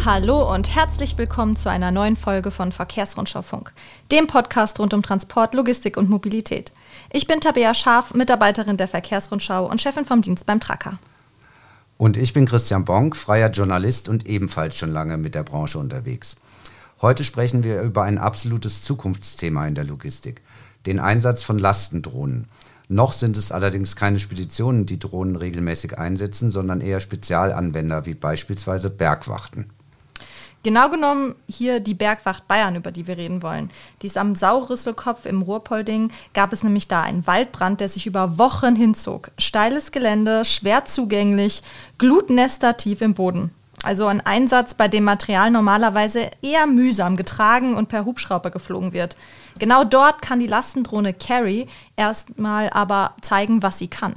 Hallo und herzlich willkommen zu einer neuen Folge von Verkehrsrundschau Funk, dem Podcast rund um Transport, Logistik und Mobilität. Ich bin Tabea Scharf, Mitarbeiterin der Verkehrsrundschau und Chefin vom Dienst beim Tracker. Und ich bin Christian Bonk, freier Journalist und ebenfalls schon lange mit der Branche unterwegs. Heute sprechen wir über ein absolutes Zukunftsthema in der Logistik, den Einsatz von Lastendrohnen. Noch sind es allerdings keine Speditionen, die Drohnen regelmäßig einsetzen, sondern eher Spezialanwender wie beispielsweise Bergwachten. Genau genommen hier die Bergwacht Bayern, über die wir reden wollen. Die ist am Sauerrüsselkopf im Ruhrpolding, gab es nämlich da einen Waldbrand, der sich über Wochen hinzog. Steiles Gelände, schwer zugänglich, Glutnester tief im Boden. Also ein Einsatz, bei dem Material normalerweise eher mühsam getragen und per Hubschrauber geflogen wird. Genau dort kann die Lastendrohne Carry erstmal aber zeigen, was sie kann.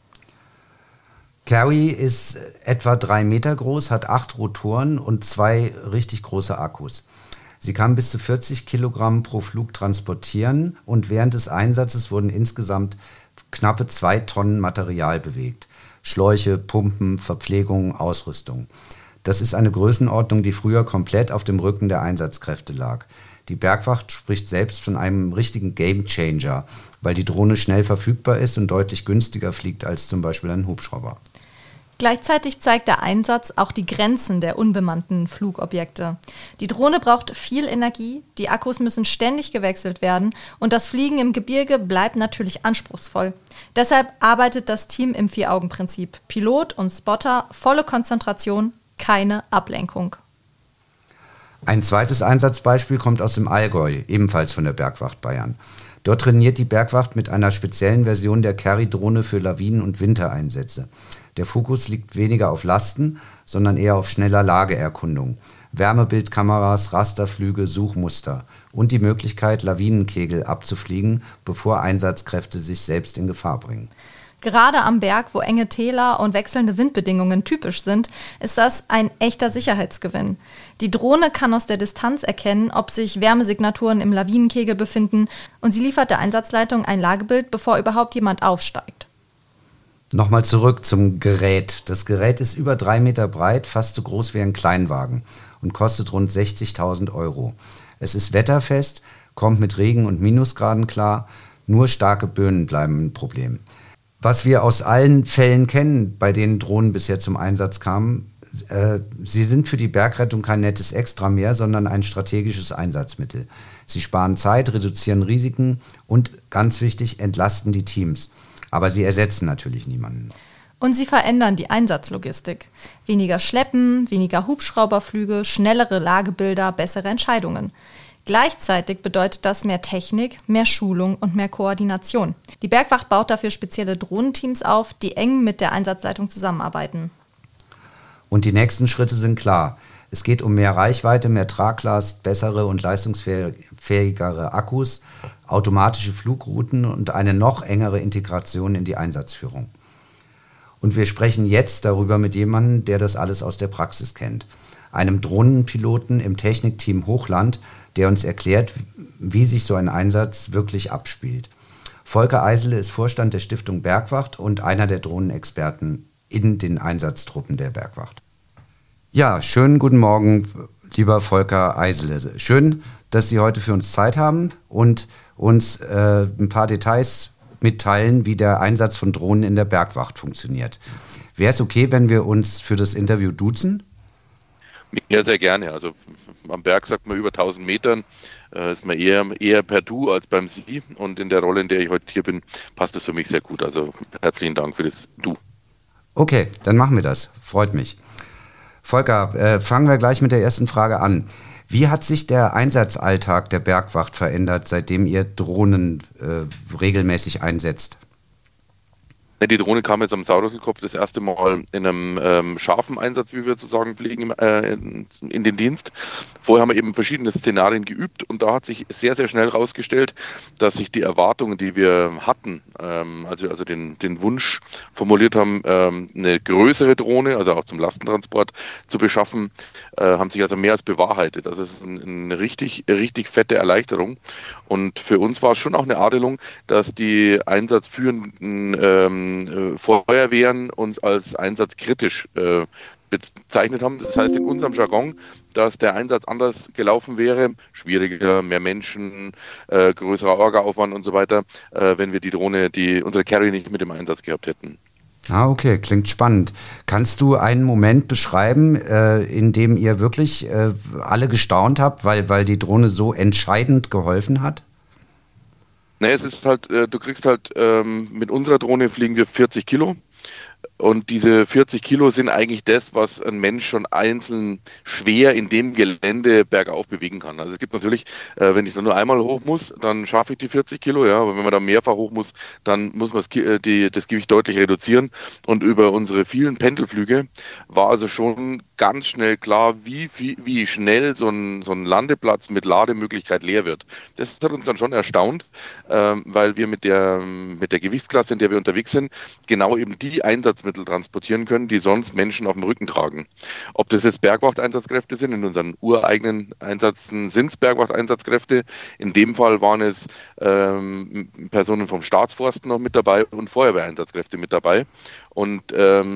Carry ist etwa 3 Meter groß, hat 8 Rotoren und 2 richtig große Akkus. Sie kann bis zu 40 Kilogramm pro Flug transportieren und während des Einsatzes wurden insgesamt knappe 2 Tonnen Material bewegt. Schläuche, Pumpen, Verpflegung, Ausrüstung. Das ist eine Größenordnung, die früher komplett auf dem Rücken der Einsatzkräfte lag. Die Bergwacht spricht selbst von einem richtigen Gamechanger, weil die Drohne schnell verfügbar ist und deutlich günstiger fliegt als zum Beispiel ein Hubschrauber. Gleichzeitig zeigt der Einsatz auch die Grenzen der unbemannten Flugobjekte. Die Drohne braucht viel Energie, die Akkus müssen ständig gewechselt werden und das Fliegen im Gebirge bleibt natürlich anspruchsvoll. Deshalb arbeitet das Team im Vier-Augen-Prinzip. Pilot und Spotter, volle Konzentration, keine Ablenkung. Ein zweites Einsatzbeispiel kommt aus dem Allgäu, ebenfalls von der Bergwacht Bayern. Dort trainiert die Bergwacht mit einer speziellen Version der Carry-Drohne für Lawinen- und Wintereinsätze. Der Fokus liegt weniger auf Lasten, sondern eher auf schneller Lageerkundung. Wärmebildkameras, Rasterflüge, Suchmuster und die Möglichkeit, Lawinenkegel abzufliegen, bevor Einsatzkräfte sich selbst in Gefahr bringen. Gerade am Berg, wo enge Täler und wechselnde Windbedingungen typisch sind, ist das ein echter Sicherheitsgewinn. Die Drohne kann aus der Distanz erkennen, ob sich Wärmesignaturen im Lawinenkegel befinden und sie liefert der Einsatzleitung ein Lagebild, bevor überhaupt jemand aufsteigt. Nochmal zurück zum Gerät. Das Gerät ist über 3 Meter breit, fast so groß wie ein Kleinwagen und kostet rund 60.000 €. Es ist wetterfest, kommt mit Regen und Minusgraden klar, nur starke Böen bleiben ein Problem. Was wir aus allen Fällen kennen, bei denen Drohnen bisher zum Einsatz kamen, sie sind für die Bergrettung kein nettes Extra mehr, sondern ein strategisches Einsatzmittel. Sie sparen Zeit, reduzieren Risiken und, ganz wichtig, entlasten die Teams. Aber sie ersetzen natürlich niemanden. Und sie verändern die Einsatzlogistik. Weniger Schleppen, weniger Hubschrauberflüge, schnellere Lagebilder, bessere Entscheidungen. Gleichzeitig bedeutet das mehr Technik, mehr Schulung und mehr Koordination. Die Bergwacht baut dafür spezielle Drohnenteams auf, die eng mit der Einsatzleitung zusammenarbeiten. Und die nächsten Schritte sind klar. Es geht um mehr Reichweite, mehr Traglast, bessere und leistungsfähigere Akkus, automatische Flugrouten und eine noch engere Integration in die Einsatzführung. Und wir sprechen jetzt darüber mit jemandem, der das alles aus der Praxis kennt. Einem Drohnenpiloten im Technikteam Hochland, der uns erklärt, wie sich so ein Einsatz wirklich abspielt. Volker Eisele ist Vorstand der Stiftung Bergwacht und einer der Drohnenexperten in den Einsatztruppen der Bergwacht. Ja, schönen guten Morgen, lieber Volker Eisele. Schön, dass Sie heute für uns Zeit haben und uns ein paar Details mitteilen, wie der Einsatz von Drohnen in der Bergwacht funktioniert. Wäre es okay, wenn wir uns für das Interview duzen? Ja, sehr gerne. Also am Berg sagt man über 1000 Metern, ist man eher per Du als beim Sie. Und in der Rolle, in der ich heute hier bin, passt das für mich sehr gut. Also herzlichen Dank für das Du. Okay, dann machen wir das. Freut mich. Volker, fangen wir gleich mit der ersten Frage an. Wie hat sich der Einsatzalltag der Bergwacht verändert, seitdem ihr Drohnen regelmäßig einsetzt? Die Drohne kam jetzt am Sauerrüsselkopf das erste Mal in einem scharfen Einsatz, wie wir sozusagen pflegen, in den Dienst. Vorher haben wir eben verschiedene Szenarien geübt und da hat sich sehr, sehr schnell herausgestellt, dass sich die Erwartungen, die wir hatten, also den Wunsch formuliert haben, eine größere Drohne, also auch zum Lastentransport zu beschaffen, haben sich also mehr als bewahrheitet. Also es ist eine richtig, richtig fette Erleichterung. Und für uns war es schon auch eine Adelung, dass die einsatzführenden Feuerwehren uns als einsatzkritisch bezeichnet haben. Das heißt in unserem Jargon, dass der Einsatz anders gelaufen wäre, schwieriger, mehr Menschen, größerer Orga-Aufwand und so weiter, wenn wir die Drohne, unsere Carry nicht mit im Einsatz gehabt hätten. Ah, okay, klingt spannend. Kannst du einen Moment beschreiben, in dem ihr wirklich alle gestaunt habt, weil die Drohne so entscheidend geholfen hat? Ne, es ist halt, du kriegst halt, mit unserer Drohne fliegen wir 40 Kilo. Und diese 40 Kilo sind eigentlich das, was ein Mensch schon einzeln schwer in dem Gelände bergauf bewegen kann. Also es gibt natürlich, wenn ich da nur einmal hoch muss, dann schaffe ich die 40 Kilo, ja. Aber wenn man da mehrfach hoch muss, dann muss man das Gewicht deutlich reduzieren. Und über unsere vielen Pendelflüge war also schon ganz schnell klar, wie schnell so ein Landeplatz mit Lademöglichkeit leer wird. Das hat uns dann schon erstaunt, weil wir mit der Gewichtsklasse, in der wir unterwegs sind, genau eben die Einsatzmittel transportieren können, die sonst Menschen auf dem Rücken tragen. Ob das jetzt Bergwachteinsatzkräfte sind, in unseren ureigenen Einsätzen sind es Bergwachteinsatzkräfte. In dem Fall waren es Personen vom Staatsforsten noch mit dabei und Feuerwehreinsatzkräfte mit dabei. Und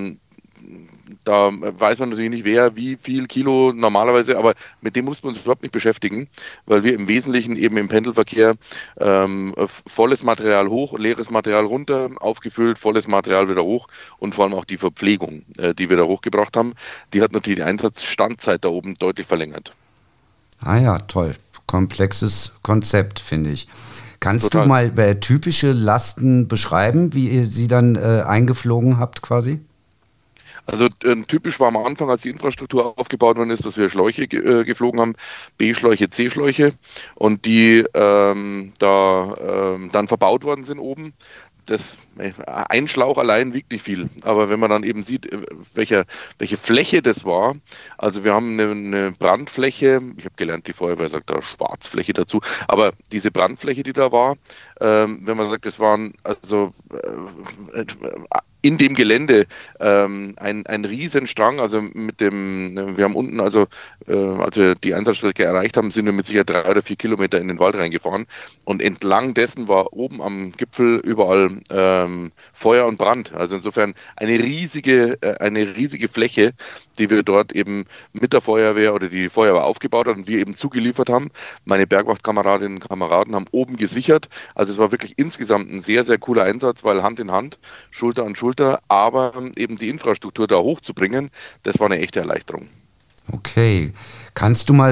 da weiß man natürlich nicht, wer wie viel Kilo normalerweise, aber mit dem muss man uns überhaupt nicht beschäftigen, weil wir im Wesentlichen eben im Pendelverkehr volles Material hoch, leeres Material runter, aufgefüllt, volles Material wieder hoch und vor allem auch die Verpflegung, die wir da hochgebracht haben, die hat natürlich die Einsatzstandzeit da oben deutlich verlängert. Ah ja, toll. Komplexes Konzept, finde ich. Kannst Total. du mal typische Lasten beschreiben, wie ihr sie dann eingeflogen habt quasi? Also typisch war am Anfang, als die Infrastruktur aufgebaut worden ist, dass wir Schläuche geflogen haben, B-Schläuche, C-Schläuche und die dann verbaut worden sind oben. Ein Schlauch allein wiegt nicht viel, aber wenn man dann eben sieht, welche Fläche das war, also wir haben eine Brandfläche, ich habe gelernt, die Feuerwehr sagt da Schwarzfläche dazu, aber diese Brandfläche, die da war, wenn man sagt, das waren also in dem Gelände ein Riesenstrang, also wir haben unten, als wir die Einsatzstrecke erreicht haben, sind wir mit Sicherheit 3 oder 4 Kilometer in den Wald reingefahren und entlang dessen war oben am Gipfel überall Feuer und Brand. Also insofern eine riesige Fläche, die wir dort eben mit der Feuerwehr oder die Feuerwehr aufgebaut hat und wir eben zugeliefert haben. Meine Bergwachtkameradinnen und Kameraden haben oben gesichert. Also es war wirklich insgesamt ein sehr, sehr cooler Einsatz, weil Hand in Hand, Schulter an Schulter, aber eben die Infrastruktur da hochzubringen, das war eine echte Erleichterung. Okay. Kannst du mal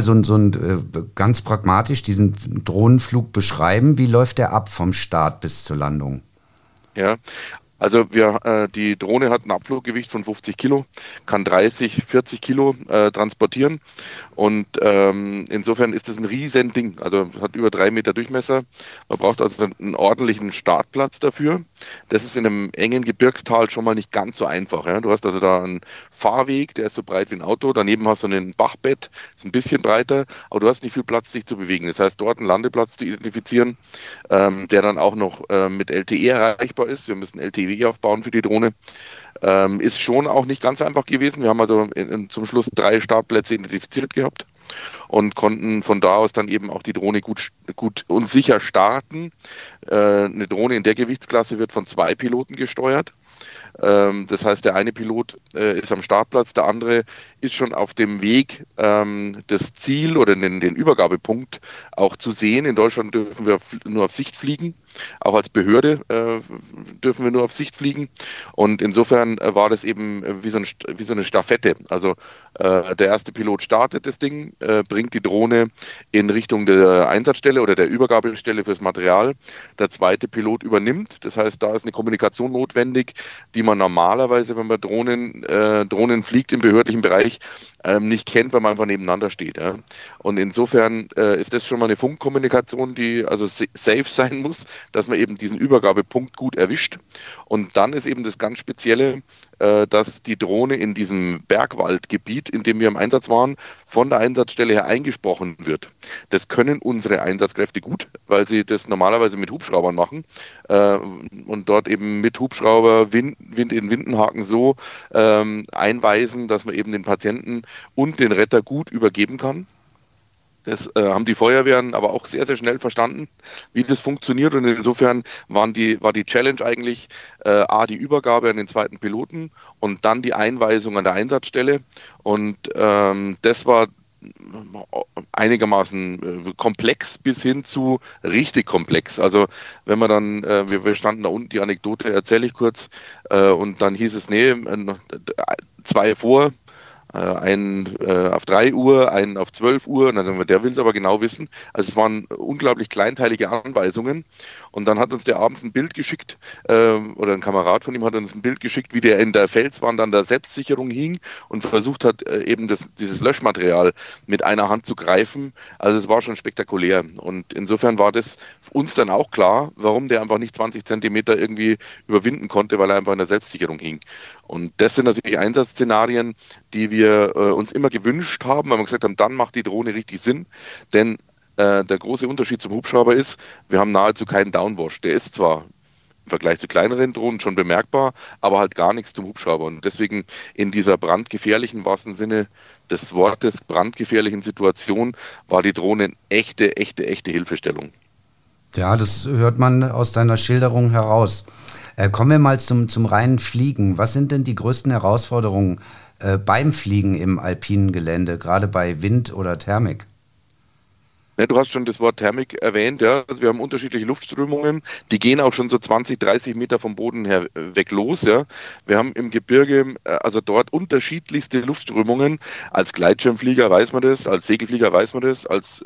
ganz pragmatisch diesen Drohnenflug beschreiben? Wie läuft der ab vom Start bis zur Landung? Ja, also die Drohne hat ein Abfluggewicht von 50 Kilo, kann 30, 40 Kilo transportieren und insofern ist das ein riesen Ding. Also hat über 3 Meter Durchmesser. Man braucht also einen ordentlichen Startplatz dafür. Das ist in einem engen Gebirgstal schon mal nicht ganz so einfach. Ja? Du hast also da einen Fahrweg, der ist so breit wie ein Auto. Daneben hast du ein Bachbett, ist ein bisschen breiter, aber du hast nicht viel Platz, dich zu bewegen. Das heißt, dort einen Landeplatz zu identifizieren, der dann auch noch mit LTE erreichbar ist. Wir müssen LTE aufbauen für die Drohne. Ist schon auch nicht ganz einfach gewesen. Wir haben also zum Schluss 3 Startplätze identifiziert gehabt und konnten von da aus dann eben auch die Drohne gut und sicher starten. Eine Drohne in der Gewichtsklasse wird von 2 Piloten gesteuert. Das heißt, der eine Pilot ist am Startplatz, der andere ist schon auf dem Weg, das Ziel oder den Übergabepunkt auch zu sehen. In Deutschland dürfen wir nur auf Sicht fliegen. Auch als Behörde dürfen wir nur auf Sicht fliegen. Und insofern war das eben wie so eine Stafette. Also der erste Pilot startet das Ding, bringt die Drohne in Richtung der Einsatzstelle oder der Übergabestelle fürs Material. Der zweite Pilot übernimmt. Das heißt, da ist eine Kommunikation notwendig, die man normalerweise, wenn man Drohnen fliegt im behördlichen Bereich, nicht kennt, weil man einfach nebeneinander steht. Ja. Und insofern ist das schon mal eine Funkkommunikation, die also safe sein muss, dass man eben diesen Übergabepunkt gut erwischt. Und dann ist eben das ganz Spezielle, dass die Drohne in diesem Bergwaldgebiet, in dem wir im Einsatz waren, von der Einsatzstelle her eingesprochen wird. Das können unsere Einsatzkräfte gut, weil sie das normalerweise mit Hubschraubern machen und dort eben mit Hubschrauber Wind in Windenhaken so einweisen, dass man eben den Patienten und den Retter gut übergeben kann. Das haben die Feuerwehren aber auch sehr, sehr schnell verstanden, wie das funktioniert. Und insofern war die Challenge eigentlich A, die Übergabe an den zweiten Piloten und dann die Einweisung an der Einsatzstelle. Und das war einigermaßen komplex bis hin zu richtig komplex. Also wenn man dann, wir standen da unten, die Anekdote erzähle ich kurz, und dann hieß es, nee, 2 vor, einen auf 3 Uhr, einen auf 12 Uhr, und dann sagen wir, der will es aber genau wissen. Also es waren unglaublich kleinteilige Anweisungen, und dann hat uns der abends ein Bild geschickt, oder ein Kamerad von ihm hat uns ein Bild geschickt, wie der in der Felswand an der Selbstsicherung hing und versucht hat, eben dieses Löschmaterial mit einer Hand zu greifen. Also es war schon spektakulär, und insofern war das uns dann auch klar, warum der einfach nicht 20 Zentimeter irgendwie überwinden konnte, weil er einfach in der Selbstsicherung hing. Und das sind natürlich Einsatzszenarien, die wir uns immer gewünscht haben, weil wir gesagt haben, dann macht die Drohne richtig Sinn. Denn der große Unterschied zum Hubschrauber ist, wir haben nahezu keinen Downwash. Der ist zwar im Vergleich zu kleineren Drohnen schon bemerkbar, aber halt gar nichts zum Hubschrauber. Und deswegen in dieser brandgefährlichen, im wahrsten Sinne des Wortes, brandgefährlichen Situation war die Drohne eine echte Hilfestellung. Ja, das hört man aus deiner Schilderung heraus. Kommen wir mal zum reinen Fliegen. Was sind denn die größten Herausforderungen beim Fliegen im alpinen Gelände, gerade bei Wind oder Thermik? Ja, du hast schon das Wort Thermik erwähnt, ja. Also wir haben unterschiedliche Luftströmungen, die gehen auch schon so 20, 30 Meter vom Boden her weg los, ja. Wir haben im Gebirge, also dort unterschiedlichste Luftströmungen. Als Gleitschirmflieger weiß man das, als Segelflieger weiß man das, als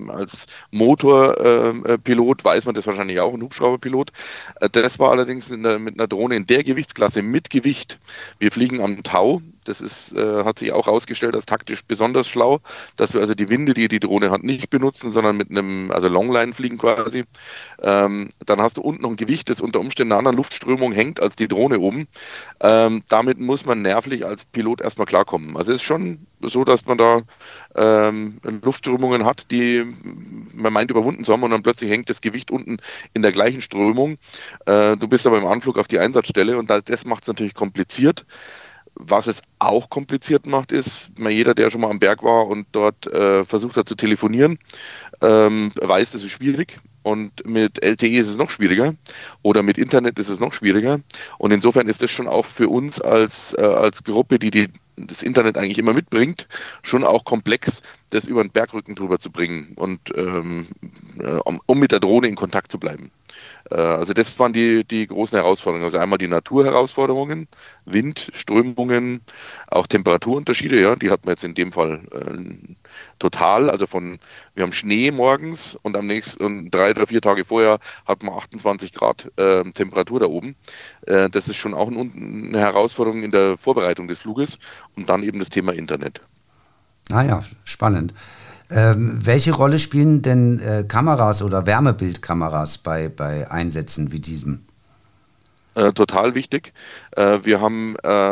Motorpilot weiß man das wahrscheinlich auch, ein Hubschrauberpilot. Das war allerdings mit einer Drohne in der Gewichtsklasse mit Gewicht. Wir fliegen am Tau. Das hat sich auch herausgestellt als taktisch besonders schlau, dass wir also die Winde, die die Drohne hat, nicht benutzen, sondern mit also Longline fliegen quasi. Dann hast du unten noch ein Gewicht, das unter Umständen einer anderen Luftströmung hängt als die Drohne oben. Damit muss man nervlich als Pilot erstmal klarkommen. Also es ist schon so, dass man da Luftströmungen hat, die man meint überwunden zu haben, und dann plötzlich hängt das Gewicht unten in der gleichen Strömung. Du bist aber im Anflug auf die Einsatzstelle, und das macht es natürlich kompliziert. Was es auch kompliziert macht, ist, jeder, der schon mal am Berg war und dort versucht hat zu telefonieren, weiß, das ist schwierig. Und mit LTE ist es noch schwieriger, oder mit Internet ist es noch schwieriger. Und insofern ist das schon auch für uns als Gruppe, die das Internet eigentlich immer mitbringt, schon auch komplex, das über den Bergrücken drüber zu bringen, und um mit der Drohne in Kontakt zu bleiben. Also das waren die großen Herausforderungen. Also einmal die Naturherausforderungen, Wind, Strömungen, auch Temperaturunterschiede, ja, die hat man jetzt in dem Fall total. Also wir haben Schnee morgens, und am nächsten, und 3 oder 4 Tage vorher hat man 28 Grad Temperatur da oben. Das ist schon auch eine Herausforderung in der Vorbereitung des Fluges, und dann eben das Thema Internet. Ah ja, spannend. Welche Rolle spielen denn Kameras oder Wärmebildkameras bei Einsätzen wie diesem? Total wichtig. Wir haben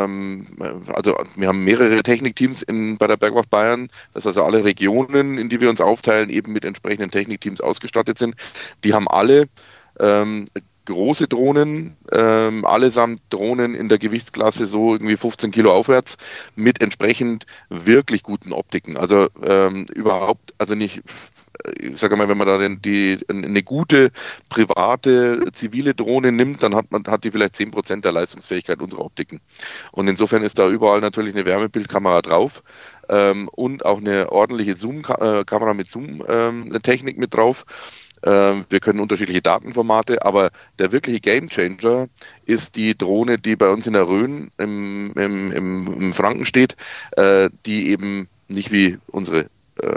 mehrere Technikteams bei der Bergwacht Bayern, dass also alle Regionen, in die wir uns aufteilen, eben mit entsprechenden Technikteams ausgestattet sind. Die haben alle große Drohnen, allesamt Drohnen in der Gewichtsklasse so irgendwie 15 Kilo aufwärts, mit entsprechend wirklich guten Optiken. Also nicht, ich sage mal, wenn man da eine gute, private, zivile Drohne nimmt, dann hat die vielleicht 10% der Leistungsfähigkeit unserer Optiken. Und insofern ist da überall natürlich eine Wärmebildkamera drauf, und auch eine ordentliche Kamera mit Zoom-Technik mit drauf. Wir können unterschiedliche Datenformate, aber der wirkliche Gamechanger ist die Drohne, die bei uns in der Rhön im Franken steht, die eben nicht wie unsere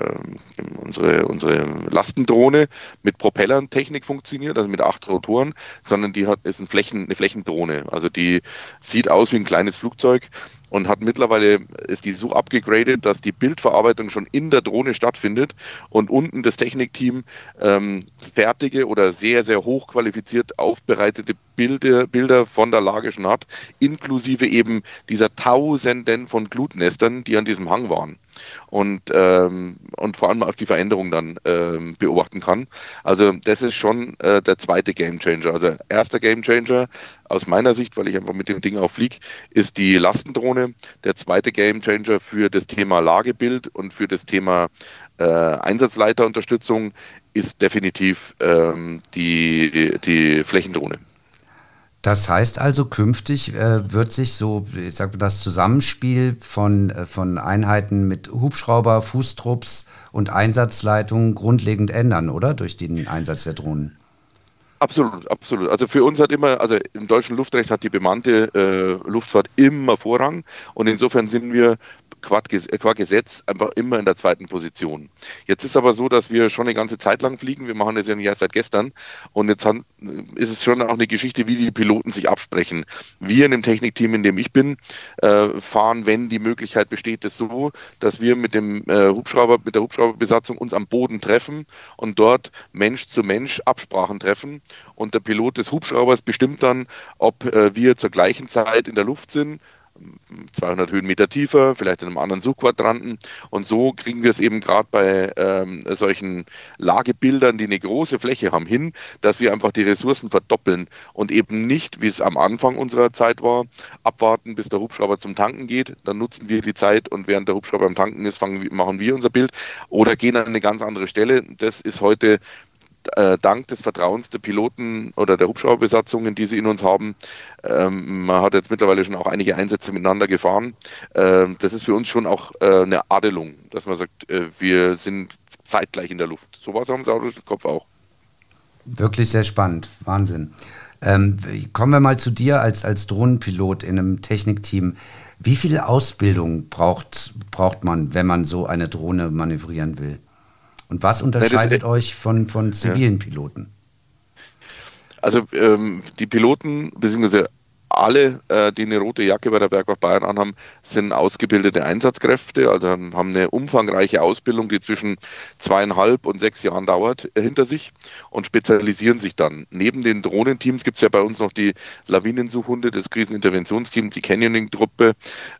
Lastendrohne mit Propellern-Technik funktioniert, also mit 8 Rotoren, sondern ist eine Flächendrohne. Also die sieht aus wie ein kleines Flugzeug und ist die so abgegradet, dass die Bildverarbeitung schon in der Drohne stattfindet und unten das Technikteam fertige oder sehr, sehr hochqualifiziert aufbereitete Bilder von der Lage schon hat, inklusive eben dieser Tausenden von Glutnestern, die an diesem Hang waren. Und vor allem auf die Veränderung dann beobachten kann. Also das ist schon der zweite Gamechanger. Also erster Gamechanger aus meiner Sicht, weil ich einfach mit dem Ding auch fliege, ist die Lastendrohne. Der zweite Gamechanger für das Thema Lagebild und für das Thema Einsatzleiterunterstützung ist definitiv die Flächendrohne. Das heißt also, künftig wird sich so, ich sag mal, das Zusammenspiel von Einheiten mit Hubschrauber, Fußtrupps und Einsatzleitungen grundlegend ändern, oder? Durch den Einsatz der Drohnen. Absolut, absolut. Also für uns also im deutschen Luftrecht hat die bemannte Luftfahrt immer Vorrang und insofern sind wir qua Gesetz einfach immer in der zweiten Position. Jetzt ist aber so, dass wir schon eine ganze Zeit lang fliegen. Wir machen das ja nicht erst seit gestern. Und jetzt ist es schon auch eine Geschichte, wie die Piloten sich absprechen. Wir in dem Technikteam, in dem ich bin, fahren, wenn die Möglichkeit besteht, es so, dass wir mit der Hubschrauberbesatzung uns am Boden treffen und dort Mensch zu Mensch Absprachen treffen. Und der Pilot des Hubschraubers bestimmt dann, ob wir zur gleichen Zeit in der Luft sind, 200 Höhenmeter tiefer, vielleicht in einem anderen Suchquadranten. Und so kriegen wir es eben gerade bei solchen Lagebildern, die eine große Fläche haben, hin, dass wir einfach die Ressourcen verdoppeln und eben nicht, wie es am Anfang unserer Zeit war, abwarten, bis der Hubschrauber zum Tanken geht. Dann nutzen wir die Zeit und während der Hubschrauber am Tanken ist, machen wir unser Bild oder gehen an eine ganz andere Stelle. Das ist heute dank des Vertrauens der Piloten oder der Hubschrauberbesatzungen, die sie in uns haben. Man hat jetzt mittlerweile schon auch einige Einsätze miteinander gefahren. Das ist für uns schon auch eine Adelung, dass man sagt, wir sind zeitgleich in der Luft. So war es am Sauerstoffkopf auch. Wirklich sehr spannend, Wahnsinn. Kommen wir mal zu dir als Drohnenpilot in einem Technikteam. Wie viel Ausbildung braucht man, wenn man so eine Drohne manövrieren will? Und was unterscheidet euch von zivilen Piloten? Also die Piloten, beziehungsweise alle, die eine rote Jacke bei der Bergwacht Bayern anhaben, sind ausgebildete Einsatzkräfte, also haben eine umfangreiche Ausbildung, die zwischen 2,5 und 6 Jahren dauert, hinter sich und spezialisieren sich dann. Neben den Drohnenteams gibt es ja bei uns noch die Lawinensuchhunde, das Kriseninterventionsteam, die Canyoning-Truppe.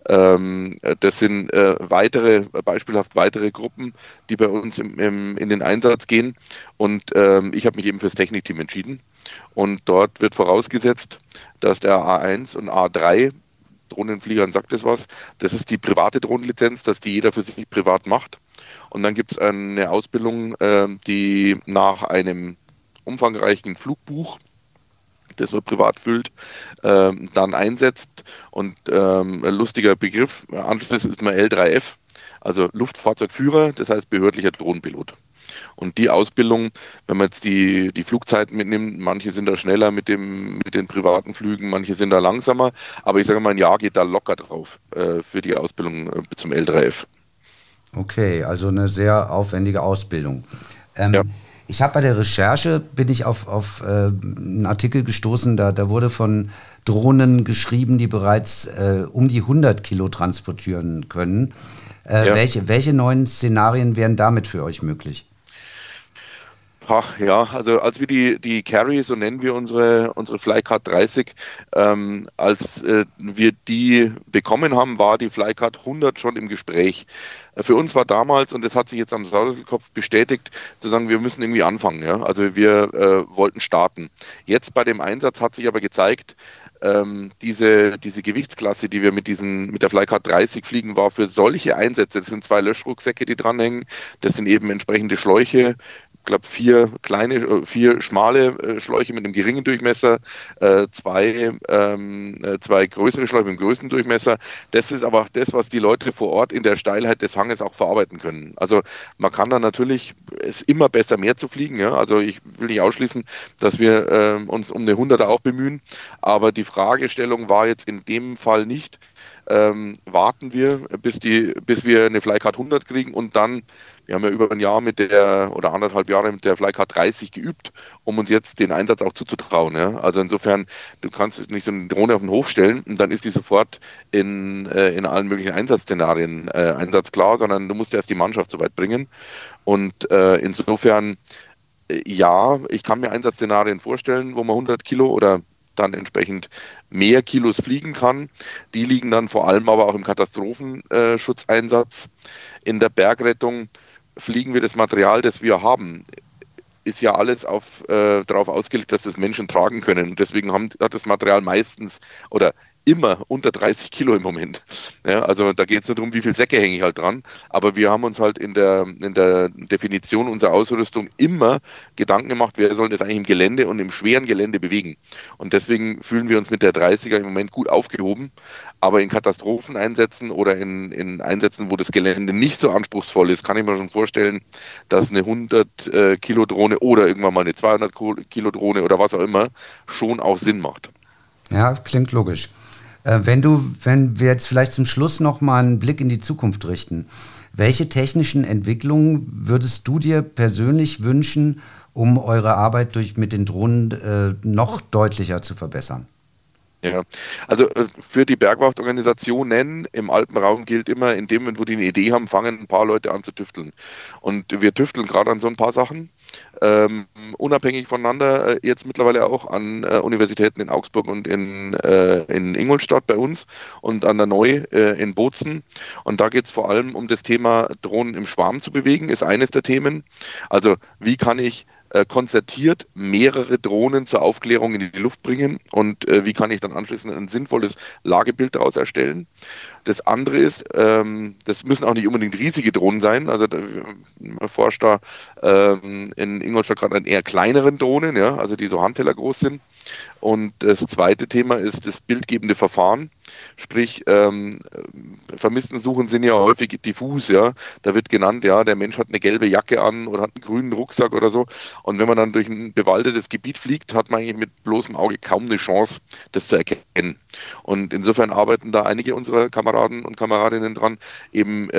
Das sind beispielhaft weitere Gruppen, die bei uns in den Einsatz gehen. Und ich habe mich eben fürs Technikteam entschieden. Und dort wird vorausgesetzt, dass der A1 und A3, Drohnenfliegern sagt das was, das ist die private Drohnenlizenz, dass die jeder für sich privat macht. Und dann gibt es eine Ausbildung, die nach einem umfangreichen Flugbuch, das man privat füllt, dann einsetzt. Und ein lustiger Begriff, anschließend ist man L3F, also Luftfahrzeugführer, das heißt behördlicher Drohnenpilot. Und die Ausbildung, wenn man jetzt die Flugzeiten mitnimmt, manche sind da schneller mit den privaten Flügen, manche sind da langsamer, aber ich sage mal, ein Jahr geht da locker drauf für die Ausbildung zum L3F. Okay, also eine sehr aufwendige Ausbildung. Ja. Ich habe bei der Recherche, bin ich auf einen Artikel gestoßen, da wurde von Drohnen geschrieben, die bereits um die 100 Kilo transportieren können. Ja. Welche neuen Szenarien wären damit für euch möglich? Ach ja, also als wir die Carry, so nennen wir unsere Flycard 30, als wir die bekommen haben, war die Flycard 100 schon im Gespräch. Für uns war damals, und das hat sich jetzt am Sauerstoffkopf bestätigt, zu sagen, wir müssen irgendwie anfangen. Ja? Also wir wollten starten. Jetzt bei dem Einsatz hat sich aber gezeigt, diese Gewichtsklasse, die wir mit der Flycard 30 fliegen, war für solche Einsätze, das sind 2 Löschrucksäcke, die dranhängen, das sind eben entsprechende Schläuche, ich glaube 4 schmale Schläuche mit einem geringen Durchmesser, 2 größere Schläuche mit einem größten Durchmesser. Das ist aber auch das, was die Leute vor Ort in der Steilheit des Hanges auch verarbeiten können. Also man kann dann natürlich, es ist immer besser, mehr zu fliegen. Ja? Also ich will nicht ausschließen, dass wir uns um eine 100er auch bemühen, aber die Fragestellung war jetzt in dem Fall nicht, warten wir, bis wir eine Flycard 100 kriegen und dann, wir haben ja über ein Jahr oder 1,5 Jahre mit der Flycard 30 geübt, um uns jetzt den Einsatz auch zuzutrauen. Ja? Also insofern, du kannst nicht so eine Drohne auf den Hof stellen und dann ist die sofort in allen möglichen Einsatzszenarien einsatzklar, sondern du musst erst die Mannschaft so weit bringen. Und insofern, ja, ich kann mir Einsatzszenarien vorstellen, wo man 100 Kilo oder dann entsprechend mehr Kilos fliegen kann. Die liegen dann vor allem aber auch im Katastrophenschutzeinsatz. In der Bergrettung fliegen wir das Material, das wir haben, ist ja alles darauf ausgelegt, dass das Menschen tragen können. Und deswegen hat das Material meistens oder immer unter 30 Kilo im Moment. Ja, also da geht es nur darum, wie viel Säcke hänge ich halt dran. Aber wir haben uns halt in der Definition unserer Ausrüstung immer Gedanken gemacht, wer soll das eigentlich im Gelände und im schweren Gelände bewegen. Und deswegen fühlen wir uns mit der 30er im Moment gut aufgehoben. Aber in Katastropheneinsätzen oder in Einsätzen, wo das Gelände nicht so anspruchsvoll ist, kann ich mir schon vorstellen, dass eine 100 Kilo Drohne oder irgendwann mal eine 200 Kilo Drohne oder was auch immer schon auch Sinn macht. Ja, klingt logisch. Wenn wir jetzt vielleicht zum Schluss noch mal einen Blick in die Zukunft richten, welche technischen Entwicklungen würdest du dir persönlich wünschen, um eure Arbeit mit den Drohnen noch deutlicher zu verbessern? Ja, also für die Bergwachtorganisationen im Alpenraum gilt immer, in dem Moment, wo die eine Idee haben, fangen ein paar Leute an zu tüfteln. Und wir tüfteln gerade an so ein paar Sachen, unabhängig voneinander, jetzt mittlerweile auch an Universitäten in Augsburg und in Ingolstadt bei uns und an der Neu in Bozen. Und da geht es vor allem um das Thema Drohnen im Schwarm zu bewegen, ist eines der Themen. Also wie kann ich konzertiert mehrere Drohnen zur Aufklärung in die Luft bringen und wie kann ich dann anschließend ein sinnvolles Lagebild daraus erstellen. Das andere ist, das müssen auch nicht unbedingt riesige Drohnen sein, also man forscht da in Ingolstadt gerade an eher kleineren Drohnen, ja, also die so Handteller groß sind. Und das zweite Thema ist das bildgebende Verfahren, sprich Vermisstensuchen sind ja häufig diffus, ja. Da wird genannt, ja, der Mensch hat eine gelbe Jacke an oder hat einen grünen Rucksack oder so. Und wenn man dann durch ein bewaldetes Gebiet fliegt, hat man eigentlich mit bloßem Auge kaum eine Chance, das zu erkennen. Und insofern arbeiten da einige unserer Kameraden und Kameradinnen dran, eben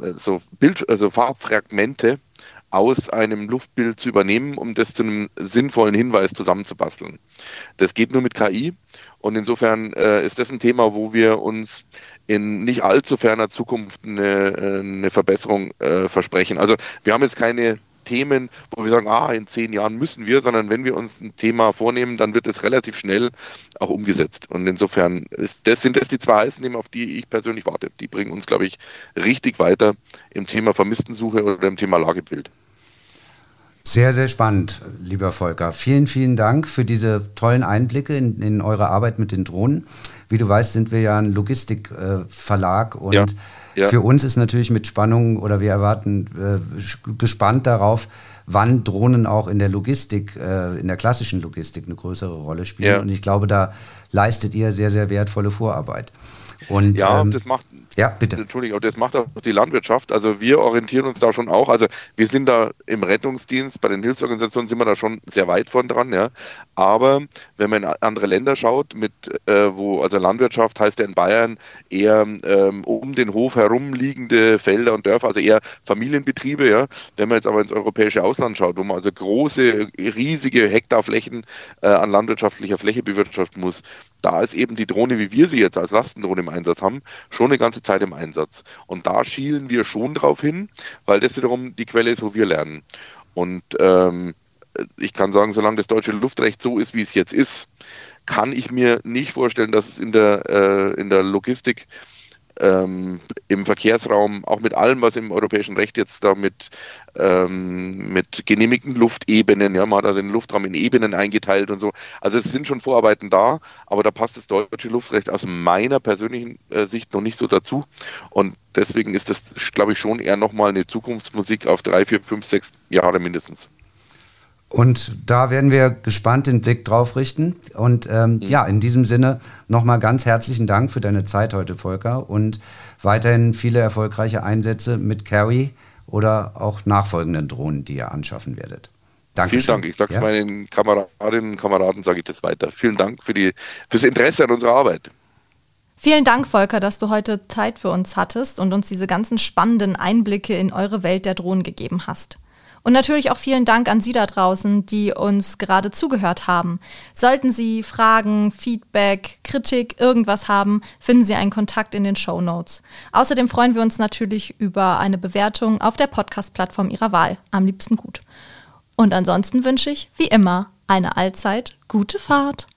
also Farbfragmente aus einem Luftbild zu übernehmen, um das zu einem sinnvollen Hinweis zusammenzubasteln. Das geht nur mit KI und insofern ist das ein Thema, wo wir uns in nicht allzu ferner Zukunft eine Verbesserung versprechen. Also wir haben jetzt keine Themen, wo wir sagen, in 10 Jahren müssen wir, sondern wenn wir uns ein Thema vornehmen, dann wird es relativ schnell auch umgesetzt. Und insofern sind das die 2 heißen Themen, auf die ich persönlich warte. Die bringen uns, glaube ich, richtig weiter im Thema Vermisstensuche oder im Thema Lagebild. Sehr, sehr spannend, lieber Volker. Vielen, vielen Dank für diese tollen Einblicke in eure Arbeit mit den Drohnen. Wie du weißt, sind wir ja ein Logistikverlag und für uns ist natürlich mit Spannung oder wir erwarten gespannt darauf, wann Drohnen auch in der Logistik, in der klassischen Logistik eine größere Rolle spielen. Ja. Und ich glaube, da leistet ihr sehr, sehr wertvolle Vorarbeit. Und, das macht... Ja, bitte. Entschuldigung, das macht auch die Landwirtschaft. Also wir orientieren uns da schon auch. Also wir sind da im Rettungsdienst, bei den Hilfsorganisationen sind wir da schon sehr weit von dran. Ja. Aber wenn man in andere Länder schaut, also Landwirtschaft heißt ja in Bayern eher um den Hof herum liegende Felder und Dörfer, also eher Familienbetriebe. Ja. Wenn man jetzt aber ins europäische Ausland schaut, wo man also große, riesige Hektarflächen an landwirtschaftlicher Fläche bewirtschaften muss, da ist eben die Drohne, wie wir sie jetzt als Lastendrohne im Einsatz haben, schon eine ganze Zeit im Einsatz. Und da schielen wir schon drauf hin, weil das wiederum die Quelle ist, wo wir lernen. Und ich kann sagen, solange das deutsche Luftrecht so ist, wie es jetzt ist, kann ich mir nicht vorstellen, dass es in der Logistik im Verkehrsraum, auch mit allem, was im europäischen Recht jetzt da mit genehmigten Luftebenen, ja, man hat also den Luftraum in Ebenen eingeteilt und so. Also es sind schon Vorarbeiten da, aber da passt das deutsche Luftrecht aus meiner persönlichen Sicht noch nicht so dazu. Und deswegen ist das, glaube ich, schon eher nochmal eine Zukunftsmusik auf 3, 4, 5, 6 Jahre mindestens. Und da werden wir gespannt den Blick drauf richten. Und in diesem Sinne nochmal ganz herzlichen Dank für deine Zeit heute, Volker. Und weiterhin viele erfolgreiche Einsätze mit Carry oder auch nachfolgenden Drohnen, die ihr anschaffen werdet. Dankeschön. Vielen Dank. Ich sage es meinen Kameradinnen und Kameraden, sage ich das weiter. Vielen Dank fürs Interesse an unserer Arbeit. Vielen Dank, Volker, dass du heute Zeit für uns hattest und uns diese ganzen spannenden Einblicke in eure Welt der Drohnen gegeben hast. Und natürlich auch vielen Dank an Sie da draußen, die uns gerade zugehört haben. Sollten Sie Fragen, Feedback, Kritik, irgendwas haben, finden Sie einen Kontakt in den Shownotes. Außerdem freuen wir uns natürlich über eine Bewertung auf der Podcast-Plattform Ihrer Wahl. Am liebsten gut. Und ansonsten wünsche ich, wie immer, eine allzeit gute Fahrt.